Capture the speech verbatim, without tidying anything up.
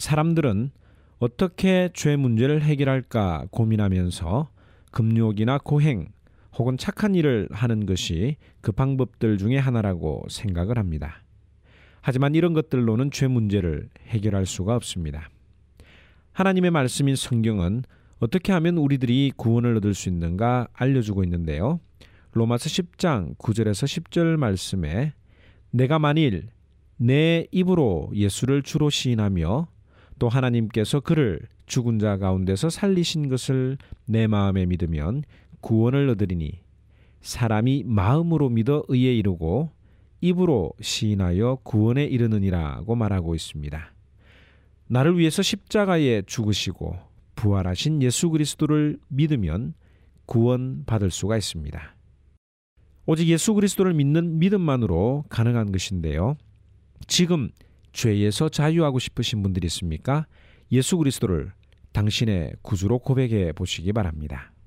사람들은 어떻게 죄 문제를 해결할까 고민하면서 금욕이나 고행 혹은 착한 일을 하는 것이 그 방법들 중에 하나라고 생각을 합니다. 하지만 이런 것들로는 죄 문제를 해결할 수가 없습니다. 하나님의 말씀인 성경은 어떻게 하면 우리들이 구원을 얻을 수 있는가 알려주고 있는데요. 로마서 십 장 구 절에서 십 절 말씀에 내가 만일 내 입으로 예수를 주로 시인하며 또 하나님께서 그를 죽은 자 가운데서 살리신 것을 내 마음에 믿으면 구원을 얻으리니 사람이 마음으로 믿어 의에 이르고 입으로 시인하여 구원에 이르느니라고 말하고 있습니다. 나를 위해서 십자가에 죽으시고 부활하신 예수 그리스도를 믿으면 구원받을 수가 있습니다. 오직 예수 그리스도를 믿는 믿음만으로 가능한 것인데요. 지금 죄에서 자유하고 싶으신 분들이 있습니까? 예수 그리스도를 당신의 구주로 고백해 보시기 바랍니다.